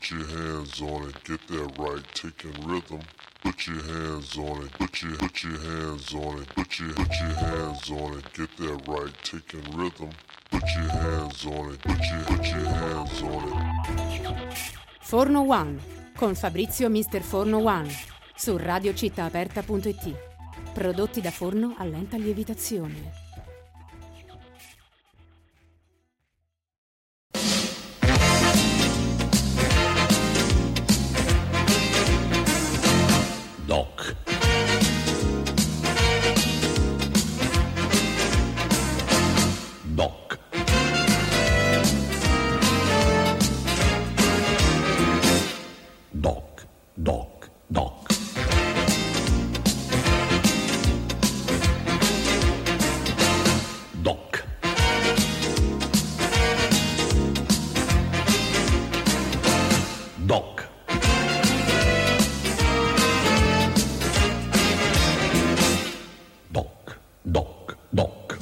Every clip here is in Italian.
Put your hands on it, get that right, taking rhythm. Put your hands on it, put your hands on it, put your hands on it, get that right, taking rhythm. Put your hands on it, put your hands on it. Forno One con Fabrizio Mister Forno One su radiocittaaperta.it. Prodotti da forno a lenta lievitazione. Doc. Doc. Doc. Doc. Doc. Doc. Doc. Doc, doc, doc.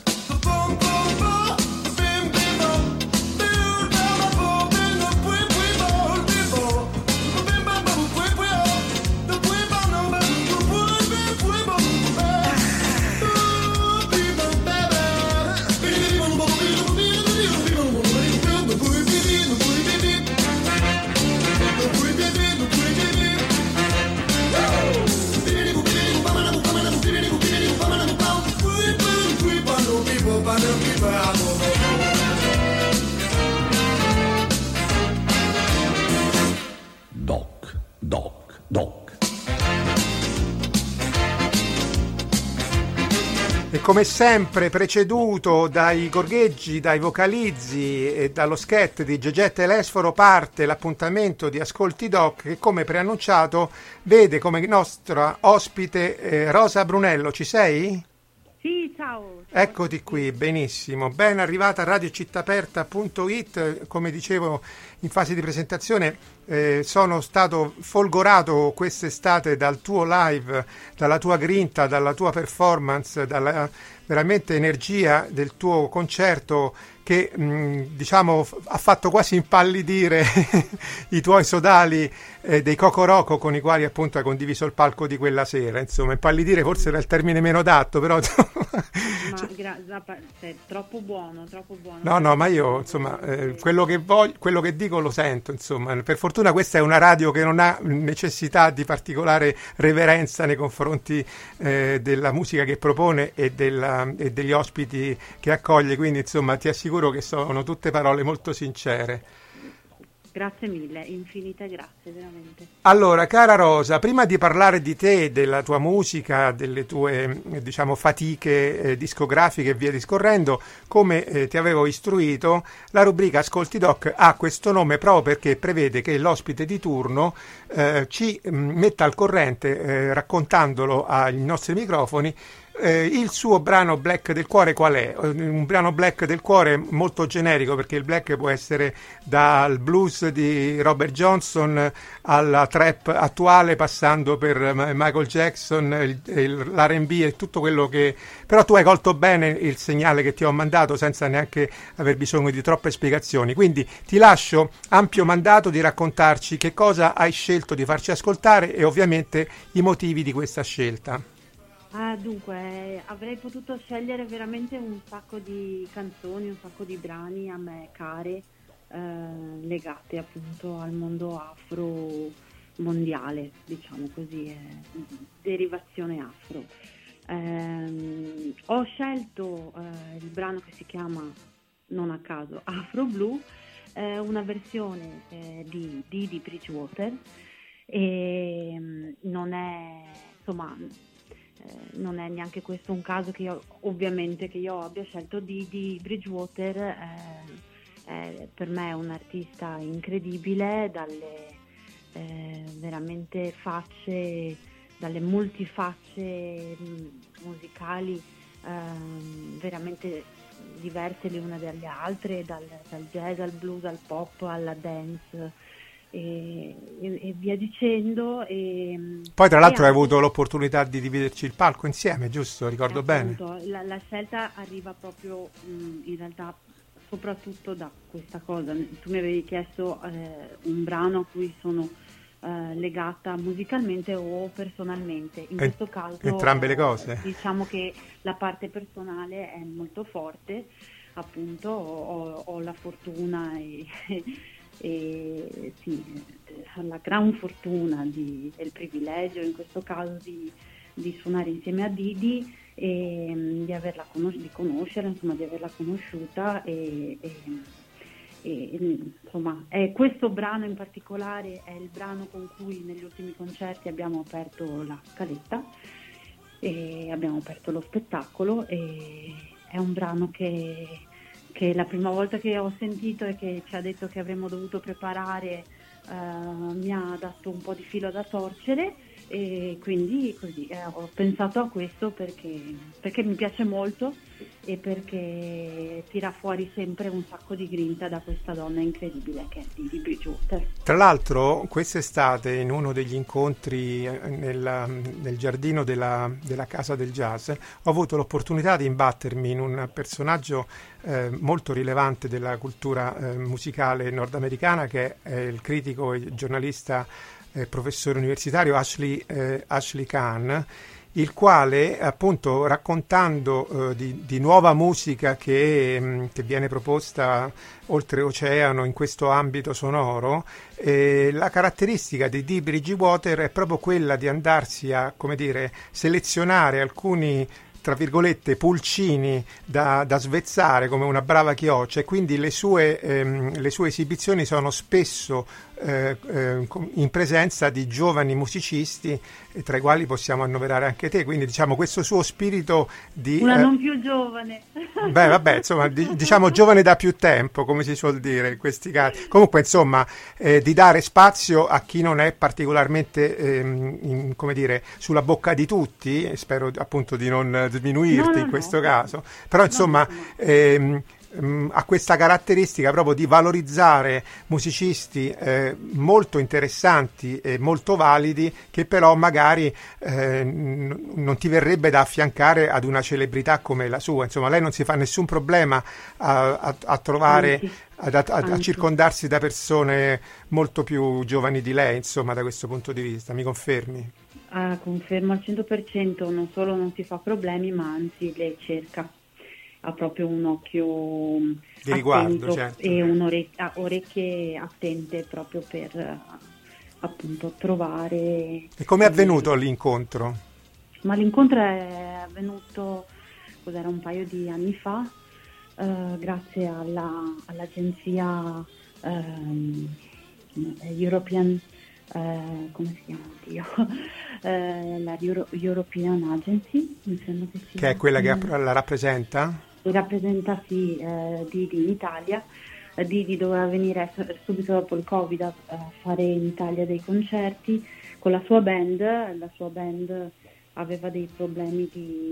Doc, doc, doc. E come sempre preceduto dai gorgheggi, dai vocalizzi e dallo sketch di Gegetta e Lesforo parte l'appuntamento di Ascolti Doc che, come preannunciato, vede come nostra ospite Rosa Brunello. Ci sei? Sì, ciao. Eccoti qui, benissimo. Ben arrivata a radiocittaaperta.it. Come dicevo in fase di presentazione, sono stato folgorato quest'estate dal tuo live, dalla tua grinta, dalla tua performance, dalla veramente energia del tuo concerto che diciamo ha fatto quasi impallidire i tuoi sodali dei Cocoroco con i quali appunto hai condiviso il palco di quella sera. Insomma, impallidire forse era il termine meno adatto, però Sei troppo buono, troppo buono. No, ma io insomma quello che dico lo sento, insomma. Per fortuna questa è una radio che non ha necessità di particolare reverenza nei confronti della musica che propone e degli ospiti che accoglie, quindi insomma ti assicuro che sono tutte parole molto sincere. Grazie mille, infinite grazie, veramente. Allora, cara Rosa, prima di parlare di te, della tua musica, delle tue, diciamo, fatiche discografiche e via discorrendo, come ti avevo istruito, la rubrica Ascolti Doc ha questo nome proprio perché prevede che l'ospite di turno ci metta al corrente, raccontandolo ai nostri microfoni, il suo brano black del cuore qual è? Un brano black del cuore molto generico, perché il black può essere dal blues di Robert Johnson alla trap attuale, passando per Michael Jackson, l'R&B e tutto quello che... Però tu hai colto bene il segnale che ti ho mandato senza neanche aver bisogno di troppe spiegazioni, quindi ti lascio ampio mandato di raccontarci che cosa hai scelto di farci ascoltare e ovviamente i motivi di questa scelta. Dunque, avrei potuto scegliere veramente un sacco di canzoni, un sacco di brani a me care, legate appunto al mondo afro mondiale, diciamo così, derivazione afro. Ho scelto il brano che si chiama, non a caso, Afro Blue, una versione di Didi Bridgewater, e non è, insomma... non è neanche questo un caso che io abbia scelto Didi Bridgewater. Per me è un artista incredibile, dalle veramente facce, dalle multifacce musicali veramente diverse le une dalle altre, dal jazz al blues al pop alla dance e via dicendo. Poi tra l'altro hai avuto l'opportunità di dividerci il palco insieme, giusto? Ricordo bene. La scelta arriva proprio in realtà soprattutto da questa cosa. Tu mi avevi chiesto un brano a cui sono legata musicalmente o personalmente. In questo caso entrambe le cose. Diciamo che la parte personale è molto forte, appunto ho la fortuna e sì, la gran fortuna e il privilegio in questo caso di suonare insieme a Didi e di conoscere, insomma, di averla conosciuta e insomma, questo brano in particolare è il brano con cui negli ultimi concerti abbiamo aperto la scaletta e abbiamo aperto lo spettacolo, e è un brano che la prima volta che ho sentito e che ci ha detto che avremmo dovuto preparare mi ha dato un po' di filo da torcere, e quindi così ho pensato a questo perché mi piace molto e perché tira fuori sempre un sacco di grinta da questa donna incredibile che è Didi Bridgewater. Tra l'altro quest'estate in uno degli incontri nel giardino della Casa del Jazz ho avuto l'opportunità di imbattermi in un personaggio molto rilevante della cultura musicale nordamericana, che è il critico e giornalista professore universitario Ashley Kahn, il quale appunto raccontando di nuova musica che viene proposta oltreoceano in questo ambito sonoro, la caratteristica di Dee Bridgewater è proprio quella di andarsi a, come dire, selezionare alcuni, tra virgolette, pulcini da svezzare come una brava chioccia, e quindi le sue esibizioni sono spesso in presenza di giovani musicisti, tra i quali possiamo annoverare anche te, quindi diciamo questo suo spirito di una non più giovane, beh vabbè, insomma diciamo giovane da più tempo, come si suol dire in questi casi, comunque insomma di dare spazio a chi non è particolarmente come dire, sulla bocca di tutti, spero appunto di non sminuirti in questo caso, però insomma ha questa caratteristica proprio di valorizzare musicisti molto interessanti e molto validi, che però magari non ti verrebbe da affiancare ad una celebrità come la sua. Insomma, lei non si fa nessun problema a trovare, a circondarsi da persone molto più giovani di lei, insomma, da questo punto di vista. Mi confermi? Confermo al 100%, non solo non si fa problemi, ma anzi lei cerca. Ha proprio un occhio di riguardo, attento, certo, e orecchie attente proprio per appunto trovare. E come è avvenuto l'incontro? Ma l'incontro è avvenuto un paio di anni fa, grazie all'agenzia European, come si chiama? La European Agency, mi sembra che è quella che la rappresenta? Rappresenta Didi in Italia. Didi doveva venire subito dopo il Covid a fare in Italia dei concerti con la sua band. La sua band aveva dei problemi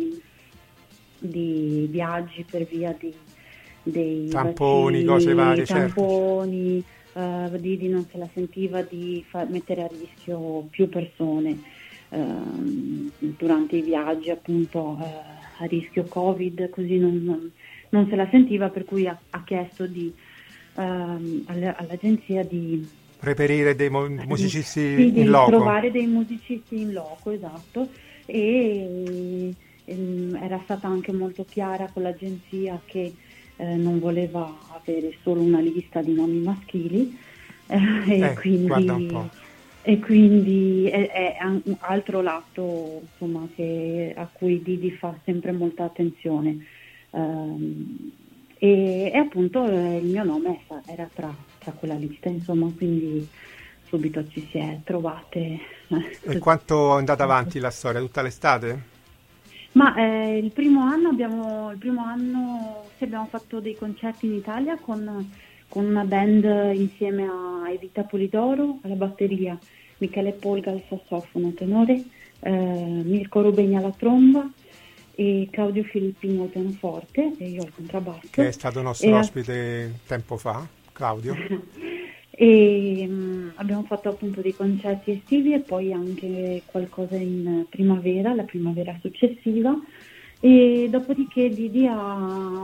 di viaggi per via dei tamponi, cose varie, tamponi, certo. Didi non se la sentiva di mettere a rischio più persone durante i viaggi, appunto a rischio Covid, così non se la sentiva, per cui ha chiesto all'agenzia di reperire dei musicisti di in loco. Trovare dei musicisti in loco, esatto, e era stata anche molto chiara con l'agenzia che non voleva avere solo una lista di nomi maschili, guarda un po'. E quindi è un altro lato, insomma, a cui Didi fa sempre molta attenzione, e appunto il mio nome era tra quella lista, insomma, quindi subito ci si è trovate. E quanto è andata avanti la storia? Tutta l'estate? Ma il primo anno abbiamo fatto dei concerti in Italia con una band insieme a Evita Polidoro alla batteria, Michele Polga al sassofono tenore, Mirko Rubegna alla tromba e Claudio Filippino al pianoforte e io al contrabbasso. Che è stato nostro ospite tempo fa, Claudio. E abbiamo fatto appunto dei concerti estivi e poi anche qualcosa in primavera, la primavera successiva, e dopodiché Didi ha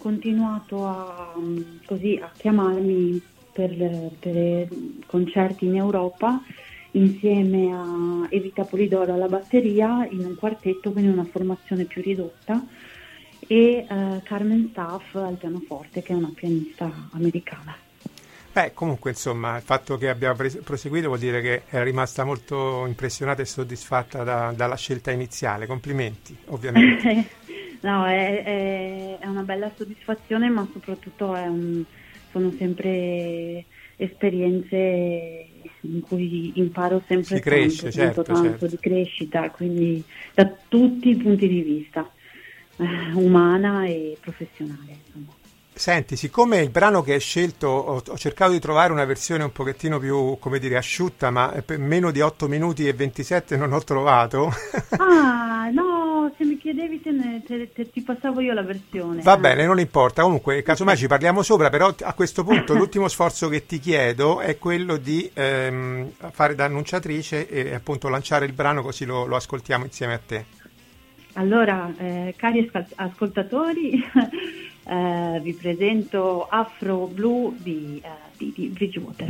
continuato a chiamarmi per concerti in Europa insieme a Evita Polidoro alla batteria in un quartetto, quindi una formazione più ridotta, e Carmen Staff al pianoforte, che è una pianista americana. Comunque insomma il fatto che abbia proseguito vuol dire che è rimasta molto impressionata e soddisfatta dalla scelta iniziale. Complimenti, ovviamente. No, è una bella soddisfazione, ma soprattutto sono sempre esperienze in cui imparo sempre si cresce, tanto di crescita, quindi da tutti i punti di vista, umana e professionale, insomma. Senti, siccome il brano che hai scelto ho cercato di trovare una versione un pochettino più, come dire, asciutta, ma per meno di 8 minuti e 27 non ho trovato. No, se mi chiedevi ti passavo io la versione. Va bene, non importa, comunque casomai ci parliamo sopra, però a questo punto l'ultimo sforzo che ti chiedo è quello di fare da annunciatrice e appunto lanciare il brano, così lo ascoltiamo insieme a te. Allora, cari ascoltatori, vi presento Afro Blue di Bridgewater.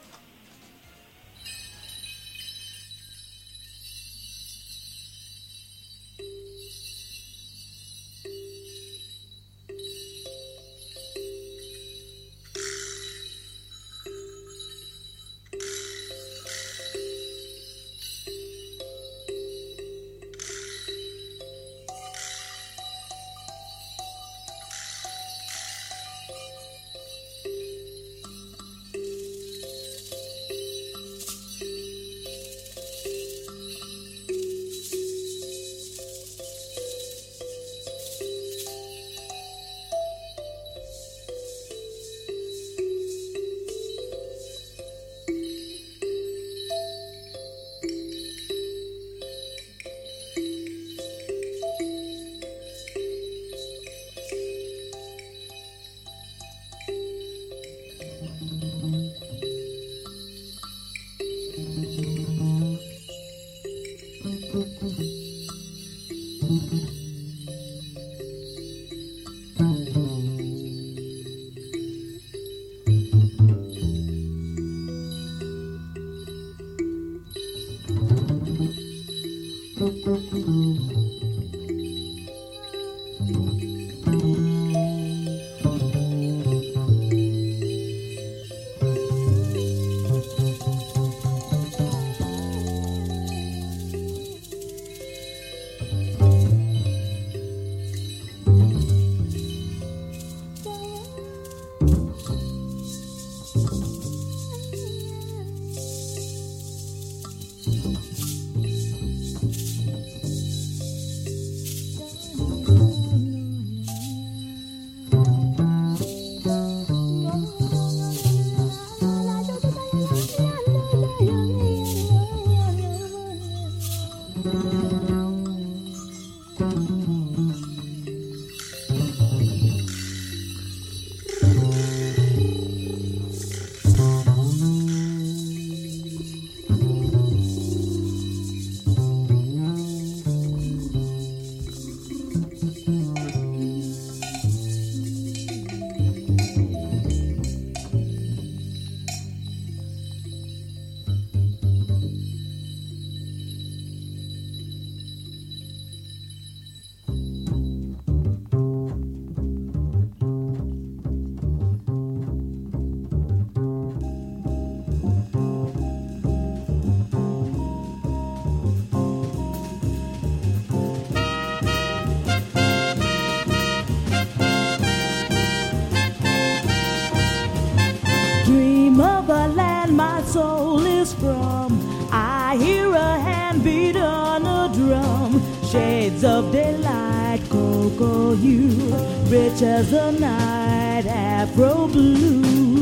soul is from. I hear a hand beat on a drum. Shades of daylight, cocoa hue, rich as the night, Afro blue.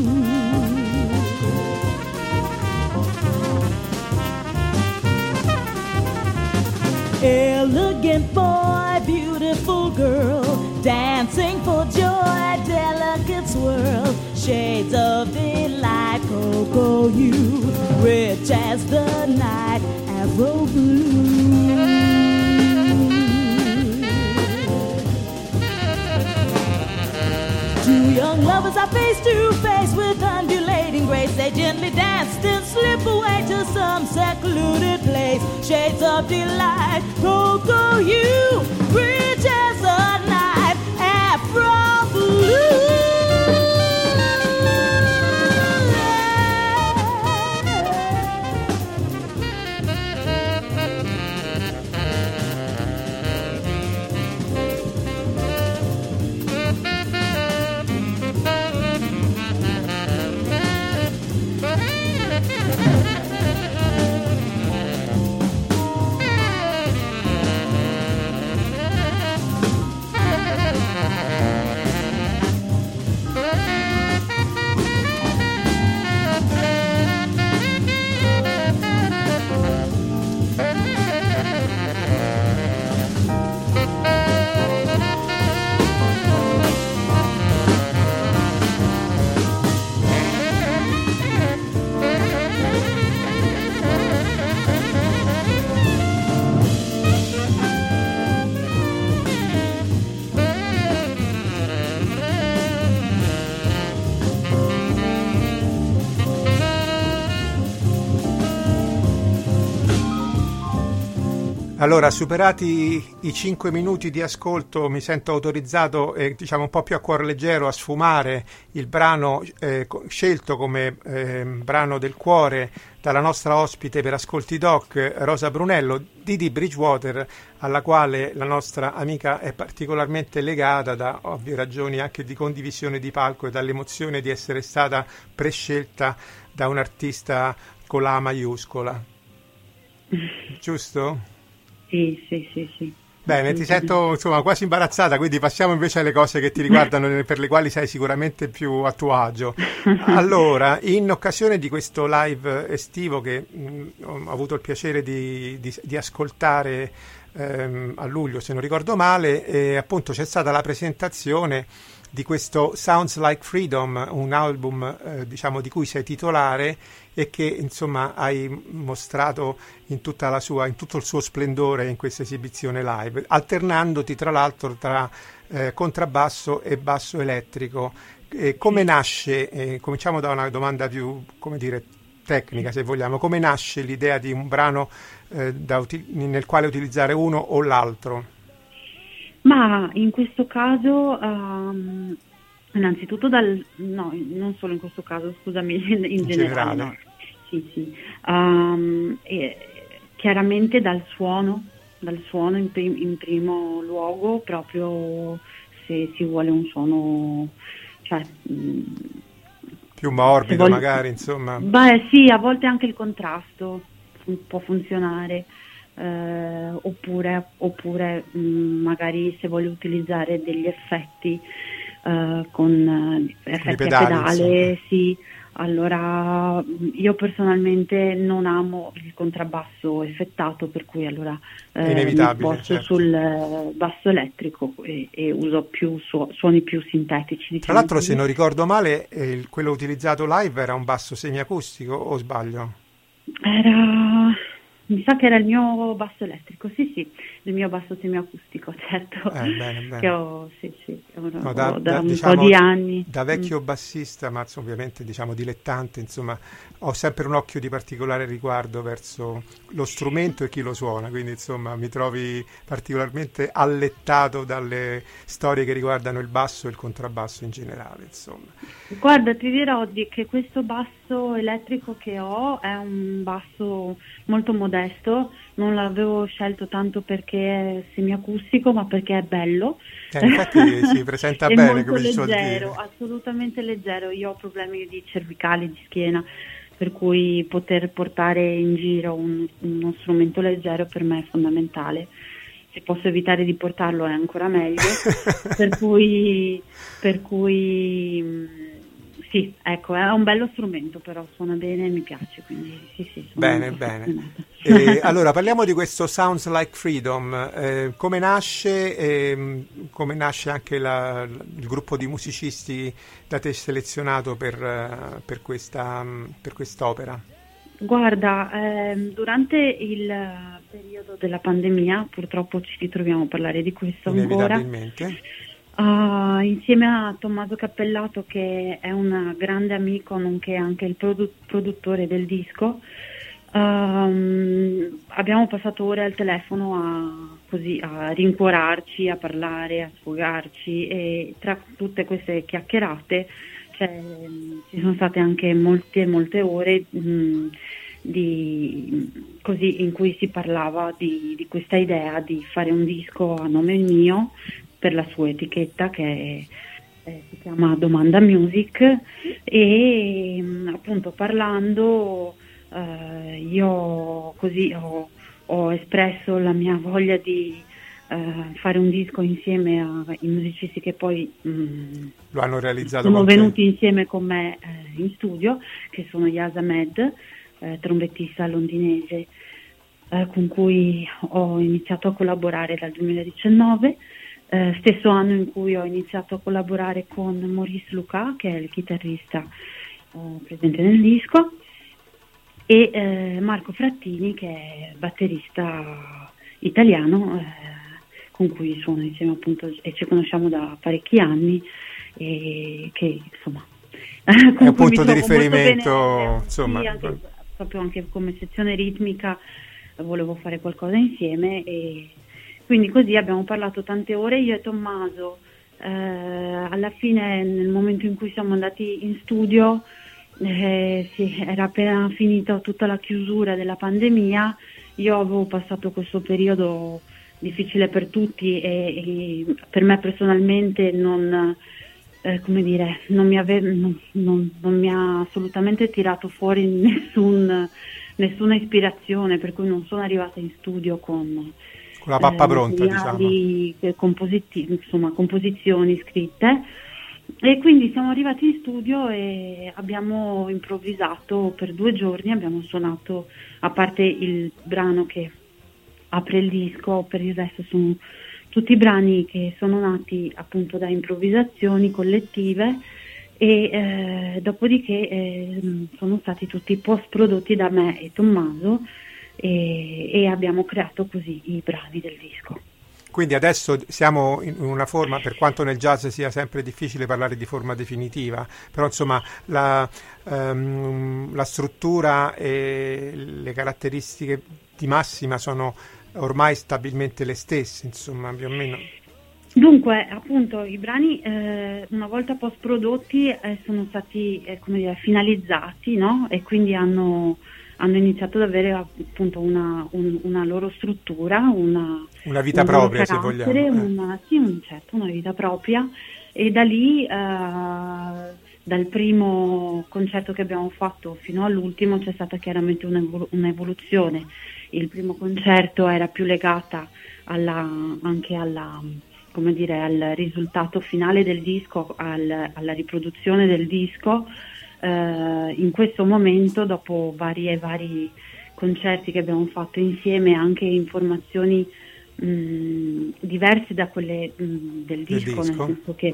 Elegant boy, beautiful girl, dancing for joy, delicate swirl. Shades of daylight, cocoa hue, rich as the night, Afro blue. Young lovers are face to face with undulating grace. They gently dance, then slip away to some secluded place. Shades of delight, go, go, you, bridge as a knife, Afro blue. Allora, superati i 5 minuti di ascolto, mi sento autorizzato e diciamo un po' più a cuor leggero a sfumare il brano scelto come brano del cuore dalla nostra ospite per Ascolti Doc, Rosa Brunello, Didi Bridgewater, alla quale la nostra amica è particolarmente legata da ovvie ragioni anche di condivisione di palco e dall'emozione di essere stata prescelta da un artista con la A maiuscola. Giusto? Sì. Bene, ti sento insomma quasi imbarazzata, quindi passiamo invece alle cose che ti riguardano, per le quali sei sicuramente più a tuo agio. Allora, in occasione di questo live estivo che ho avuto il piacere di ascoltare a luglio, se non ricordo male, appunto c'è stata la presentazione di questo Sounds Like Freedom, un album diciamo di cui sei titolare e che insomma hai mostrato in tutto il suo splendore in questa esibizione live, alternandoti tra l'altro tra contrabbasso e basso elettrico. Come nasce, cominciamo da una domanda più, come dire, tecnica se vogliamo, come nasce l'idea di un brano nel quale utilizzare uno o l'altro? Ma in questo caso, innanzitutto no, non solo in questo caso, scusami, in generale. No. Sì. Chiaramente dal suono in primo luogo, proprio se si vuole un suono, cioè, più morbido magari, insomma. Beh sì, a volte anche il contrasto può funzionare. Oppure magari se voglio utilizzare degli effetti con effetti a pedale, sì, allora io personalmente non amo il contrabbasso effettato, per cui allora mi sposto certo sul basso elettrico e uso più suoni più sintetici, diciamo. Tra l'altro, se non ricordo male, quello utilizzato live era un basso semiacustico, o sbaglio? Mi sa che era il mio basso elettrico, sì, il mio basso semiacustico, certo. Bene. Che ho da un diciamo, po' di anni. Da vecchio bassista, ma ovviamente diciamo dilettante, insomma, ho sempre un occhio di particolare riguardo verso lo strumento e chi lo suona, quindi insomma mi trovi particolarmente allettato dalle storie che riguardano il basso e il contrabbasso in generale, insomma. Guarda, ti dirò che questo basso elettrico che ho è un basso molto modesto, non l'avevo scelto tanto perché è semiacustico, ma perché è bello. Infatti si presenta bene, come si suol dire. Leggero, assolutamente leggero. Io ho problemi di cervicali, di schiena, per cui poter portare in giro uno strumento leggero per me è fondamentale. Se posso evitare di portarlo è ancora meglio. per cui sì, ecco, è un bello strumento, però suona bene e mi piace, quindi sì. Bene. Allora, parliamo di questo Sounds Like Freedom. Come nasce? Come nasce anche il gruppo di musicisti da te selezionato per quest'opera? Guarda, durante il periodo della pandemia, purtroppo ci ritroviamo a parlare di questo ancora. Inevitabilmente. Insieme a Tommaso Cappellato, che è un grande amico, nonché anche il produttore del disco, abbiamo passato ore al telefono a rincuorarci, a parlare, a sfogarci, e tra tutte queste chiacchierate ci sono state anche molte ore in cui si parlava di questa idea di fare un disco a nome mio per la sua etichetta, che si chiama Domanda Music, e appunto parlando io così ho espresso la mia voglia di fare un disco insieme ai musicisti che poi lo hanno realizzato, sono venuti insieme con me in studio, che sono Yas Ahmed, trombettista londinese, con cui ho iniziato a collaborare dal 2019, stesso anno in cui ho iniziato a collaborare con Maurice Lucas, che è il chitarrista presente nel disco, e Marco Frattini, che è batterista italiano, con cui suono insieme appunto, e ci conosciamo da parecchi anni, e che insomma è un punto di riferimento, insomma. Sì, proprio anche come sezione ritmica volevo fare qualcosa insieme, e quindi così abbiamo parlato tante ore io e Tommaso. Alla fine, nel momento in cui siamo andati in studio, era appena finita tutta la chiusura della pandemia. Io avevo passato questo periodo difficile per tutti, e per me personalmente non mi ha assolutamente tirato fuori nessuna ispirazione, per cui non sono arrivata in studio con la pappa pronta, diciamo, composizioni scritte, e quindi siamo arrivati in studio e abbiamo improvvisato per 2 giorni. Abbiamo suonato, a parte il brano che apre il disco, per il resto sono tutti brani che sono nati appunto da improvvisazioni collettive, e dopodiché sono stati tutti post prodotti da me e Tommaso, e abbiamo creato così i brani del disco. Quindi adesso siamo in una forma, per quanto nel jazz sia sempre difficile parlare di forma definitiva, però insomma la struttura e le caratteristiche di massima sono ormai stabilmente le stesse, insomma, più o meno. Dunque, appunto, i brani una volta post prodotti sono stati finalizzati, no? E quindi hanno iniziato ad avere appunto una loro struttura, una vita propria, se vogliamo. Una vita propria, e da lì, dal primo concerto che abbiamo fatto fino all'ultimo, c'è stata chiaramente un'evoluzione. Il primo concerto era più legata anche al risultato finale del disco, alla riproduzione del disco. In questo momento, dopo vari concerti che abbiamo fatto insieme, anche informazioni diverse da quelle del disco, nel senso che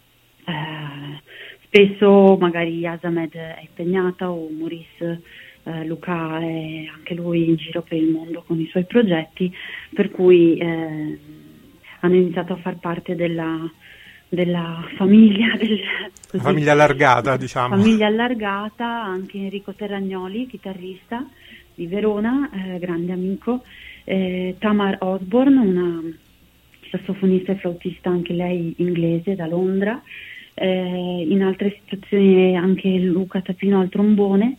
spesso magari Yas Ahmed è impegnata, o Maurice Lucas è anche lui in giro per il mondo con i suoi progetti, per cui hanno iniziato a far parte della famiglia, famiglia allargata, diciamo. Famiglia allargata, anche Enrico Terragnoli, chitarrista di Verona, grande amico, Tamar Osborne, una sassofonista e flautista anche lei inglese da Londra, in altre situazioni anche Luca Tapino al trombone,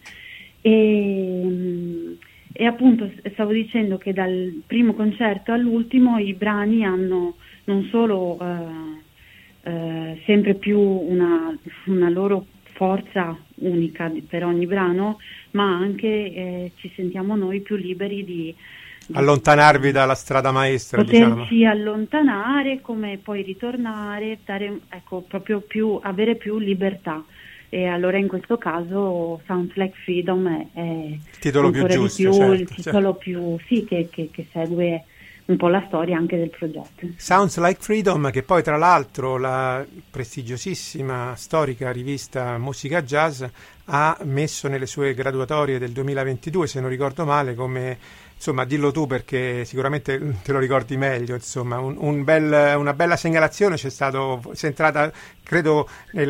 e appunto stavo dicendo che dal primo concerto all'ultimo i brani hanno non solo sempre più una loro forza unica per ogni brano, ma anche ci sentiamo noi più liberi di allontanarvi dalla strada maestra, poterci allontanare, come poi ritornare, avere più libertà. E allora in questo caso Sounds Like Freedom è il titolo più giusto, il titolo più che segue un po' la storia anche del progetto. Sounds Like Freedom, che poi tra l'altro la prestigiosissima storica rivista Musica Jazz ha messo nelle sue graduatorie del 2022, se non ricordo male, come, insomma, dillo tu perché sicuramente te lo ricordi meglio, insomma, una bella segnalazione c'è stato, sei entrata, credo,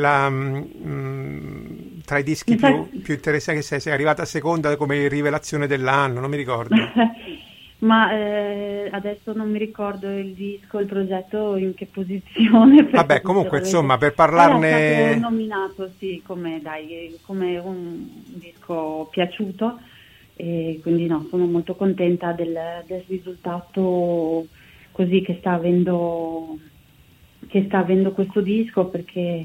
tra i dischi più interessanti, che sei arrivata seconda come rivelazione dell'anno, non mi ricordo. Ma adesso non mi ricordo il disco, il progetto in che posizione. Vabbè, comunque, insomma, per parlarne... Era stato nominato, sì, come un disco piaciuto, e quindi no, sono molto contenta del risultato così che sta avendo questo disco, perché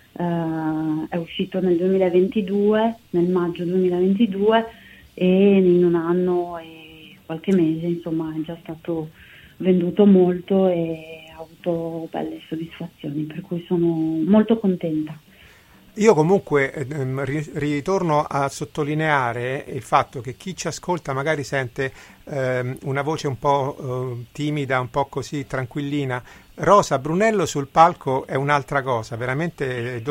è uscito nel 2022, nel maggio 2022, e in un anno e qualche mese, insomma, è già stato venduto molto e ha avuto belle soddisfazioni, per cui sono molto contenta. Io comunque ritorno a sottolineare il fatto che chi ci ascolta magari sente una voce un po' timida, un po' così tranquillina. Rosa Brunello sul palco è un'altra cosa, veramente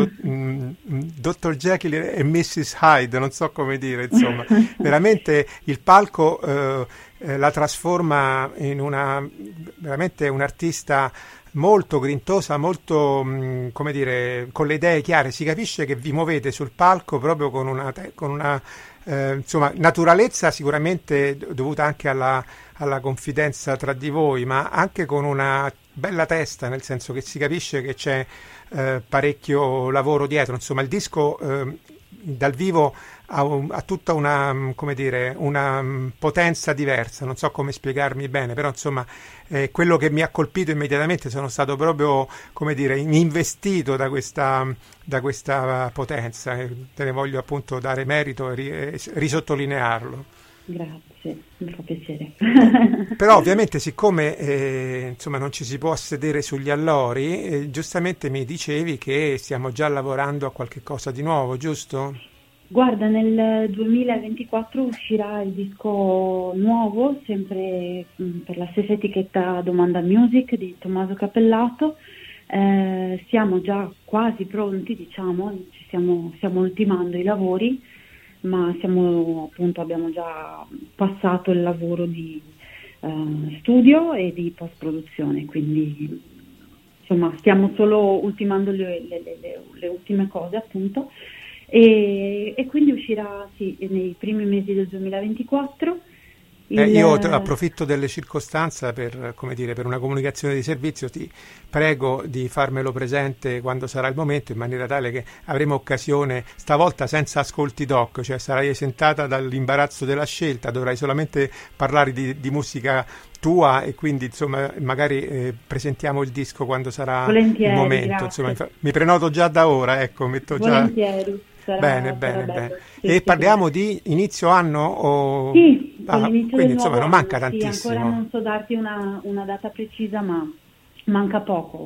Dr. Jekyll e Mrs. Hyde, non so come dire, insomma, veramente il palco la trasforma in veramente un'artista molto grintosa, molto, come dire, con le idee chiare. Si capisce che vi muovete sul palco proprio con una insomma, naturalezza sicuramente dovuta anche alla confidenza tra di voi, ma anche con una bella testa, nel senso che si capisce che c'è parecchio lavoro dietro. Insomma, il disco dal vivo ha tutta una, come dire, una potenza diversa, non so come spiegarmi bene, però insomma quello che mi ha colpito immediatamente, sono stato proprio, come dire, investito da questa potenza, e te ne voglio appunto dare merito e risottolinearlo. Grazie, mi fa piacere. Però ovviamente, siccome insomma non ci si può sedere sugli allori, giustamente mi dicevi che stiamo già lavorando a qualche cosa di nuovo, giusto? Guarda, nel 2024 uscirà il disco nuovo, sempre per la stessa etichetta Domanda Music di Tommaso Cappellato. Siamo già quasi pronti, diciamo, stiamo ultimando i lavori, ma abbiamo già passato il lavoro di studio e di post-produzione, quindi insomma stiamo solo ultimando le ultime cose, appunto. E quindi uscirà nei primi mesi del 2024. Io approfitto delle circostanze per, come dire, per una comunicazione di servizio, ti prego di farmelo presente quando sarà il momento, in maniera tale che avremo occasione, stavolta senza ascolti doc, cioè sarai esentata dall'imbarazzo della scelta, dovrai solamente parlare di musica tua, e quindi insomma magari presentiamo il disco quando sarà il momento. Insomma, mi prenoto già da ora, ecco, metto già. Volentieri. Bene. E parliamo di inizio anno? O... Sì, quindi insomma non manca anno, tantissimo. Ancora non so darti una data precisa, ma manca poco.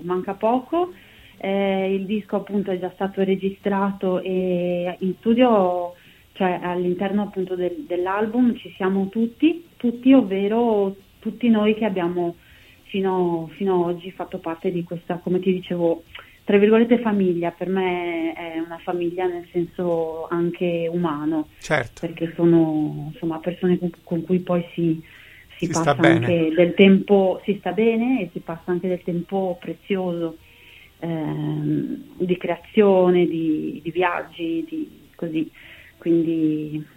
Il disco appunto è già stato registrato e in studio, cioè all'interno appunto dell'album ci siamo tutti, ovvero tutti noi che abbiamo fino ad oggi fatto parte di questa, come ti dicevo, tra virgolette famiglia. Per me è una famiglia nel senso anche umano, certo, perché sono insomma persone con cui poi si passa sta anche del tempo, si sta bene, e si passa anche del tempo prezioso di creazione, di viaggi, così, quindi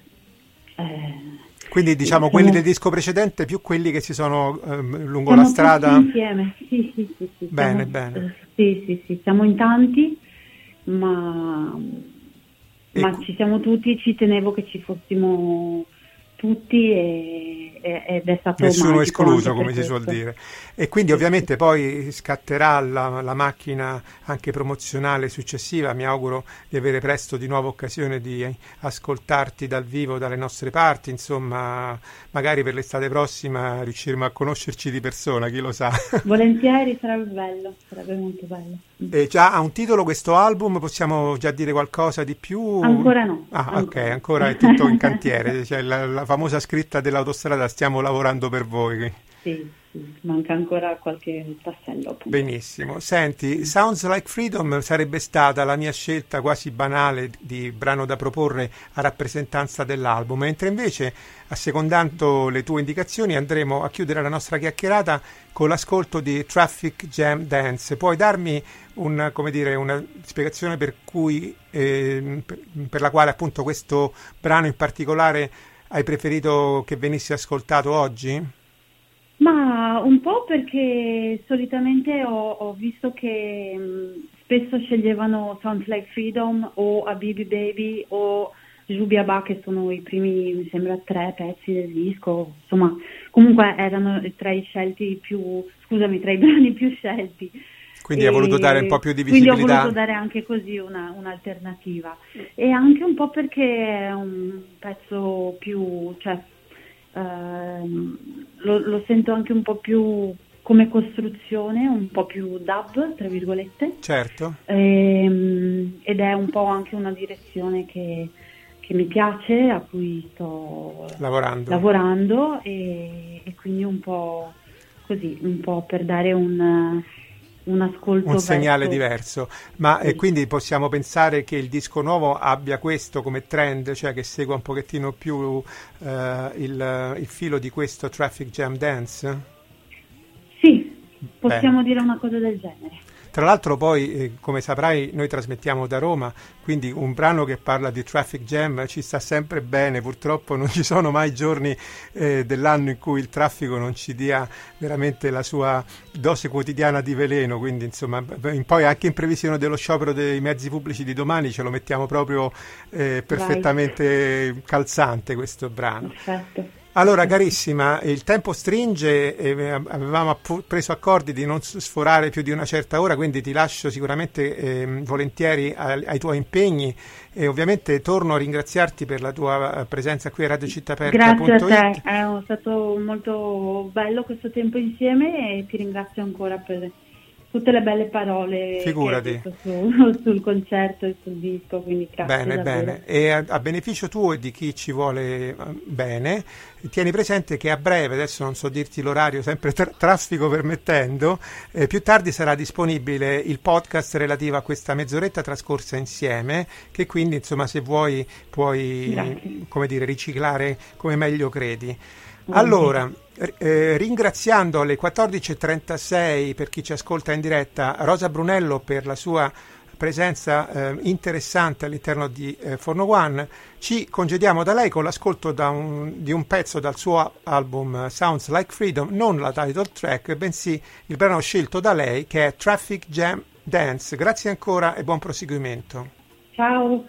diciamo quelli del disco precedente più quelli che si sono lungo la strada insieme. Sì. Bene. Sì, siamo in tanti, ma ci siamo tutti. Ci tenevo che ci fossimo tutti ed è stato nessuno escluso, come questo. si suol dire. E quindi ovviamente poi scatterà la macchina anche promozionale successiva. Mi auguro di avere presto di nuovo occasione di ascoltarti dal vivo dalle nostre parti, insomma magari per l'estate prossima riusciremo a conoscerci di persona, chi lo sa. Volentieri, sarebbe molto bello. E già ha un titolo questo album? Possiamo già dire qualcosa di più? Ancora no. Ok, ancora è tutto in cantiere, cioè la famosa scritta dell'autostrada, stiamo lavorando per voi. sì, manca ancora qualche tassello, appunto. Benissimo. Senti, Sounds Like Freedom sarebbe stata la mia scelta quasi banale di brano da proporre a rappresentanza dell'album, mentre invece, assecondando le tue indicazioni, andremo a chiudere la nostra chiacchierata con l'ascolto di Traffic Jam Dance. Puoi darmi una spiegazione per la quale appunto questo brano in particolare hai preferito che venisse ascoltato oggi? Ma un po' perché solitamente ho visto che spesso sceglievano Sounds Like Freedom o Habibi Baby o Jubiaba, che sono i primi, mi sembra, 3 pezzi del disco. Insomma, comunque erano tra i brani più scelti. Quindi ha voluto dare un po' più di visibilità. Quindi ho voluto dare anche così un'alternativa. E anche un po' perché è un pezzo più, cioè, lo sento anche un po' più come costruzione, un po' più dub, tra virgolette. Certo. Ed è un po' anche una direzione che mi piace, a cui sto lavorando e quindi un po' così, un po' per dare un ascolto, un segnale diverso, ma sì. Quindi possiamo pensare che il disco nuovo abbia questo come trend, cioè che segua un pochettino più il filo di questo Traffic Jam Dance? Sì, possiamo dire una cosa del genere. Tra l'altro poi, come saprai, noi trasmettiamo da Roma, quindi un brano che parla di Traffic Jam ci sta sempre bene. Purtroppo non ci sono mai giorni dell'anno in cui il traffico non ci dia veramente la sua dose quotidiana di veleno, quindi insomma poi anche in previsione dello sciopero dei mezzi pubblici di domani ce lo mettiamo proprio perfettamente calzante questo brano. Perfetto. Allora carissima, il tempo stringe e avevamo preso accordi di non sforare più di una certa ora, quindi ti lascio sicuramente volentieri ai tuoi impegni e ovviamente torno a ringraziarti per la tua presenza qui a radiocittaaperta.it. Grazie a te, è stato molto bello questo tempo insieme e ti ringrazio ancora per tutte le belle parole. Figurati. Che hai detto sul concerto e sul disco, quindi grazie. Bene. E a beneficio tuo e di chi ci vuole bene, tieni presente che a breve, adesso non so dirti l'orario, sempre traffico permettendo, più tardi sarà disponibile il podcast relativo a questa mezz'oretta trascorsa insieme, che quindi insomma se vuoi puoi riciclare come meglio credi. Allora, ringraziando alle 14.36 per chi ci ascolta in diretta Rosa Brunello per la sua presenza interessante all'interno di Forno One, ci congediamo da lei con l'ascolto di un pezzo dal suo album Sounds Like Freedom, non la title track, bensì il brano scelto da lei che è Traffic Jam Dance. Grazie ancora e buon proseguimento. Ciao.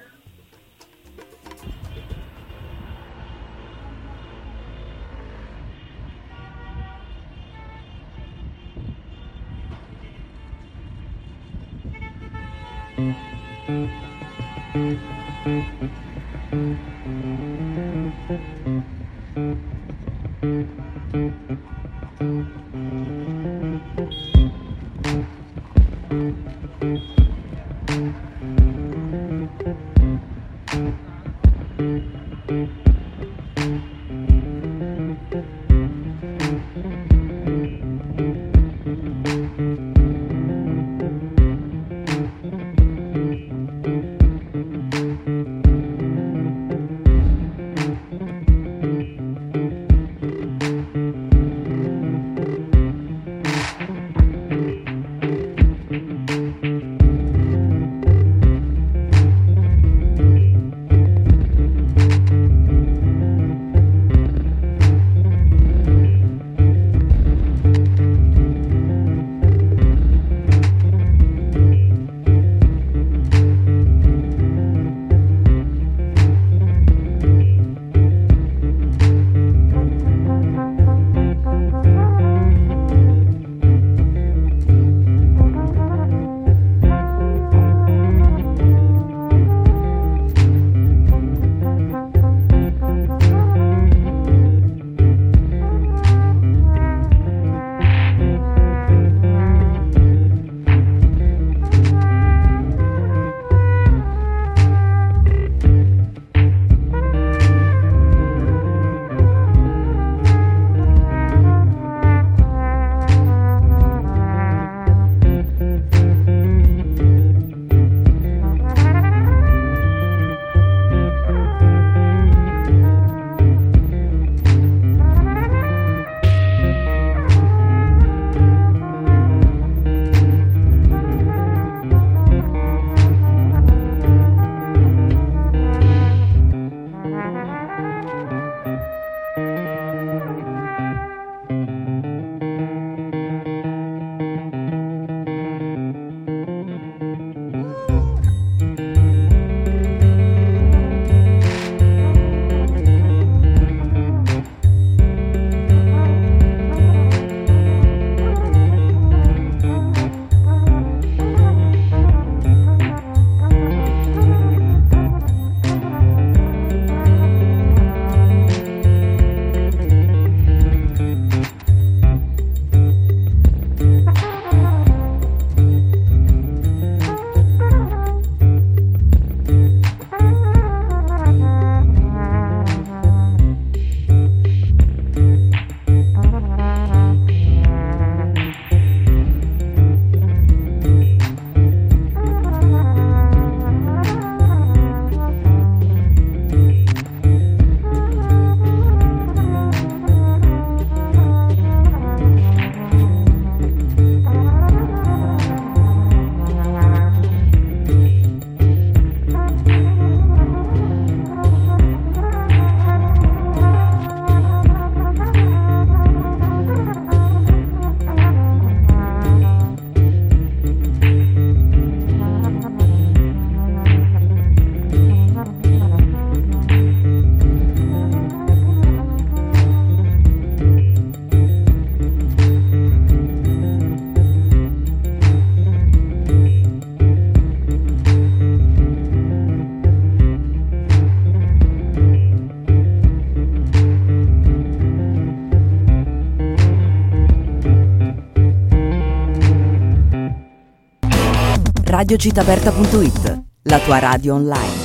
radiocitaperta.it, la tua radio online.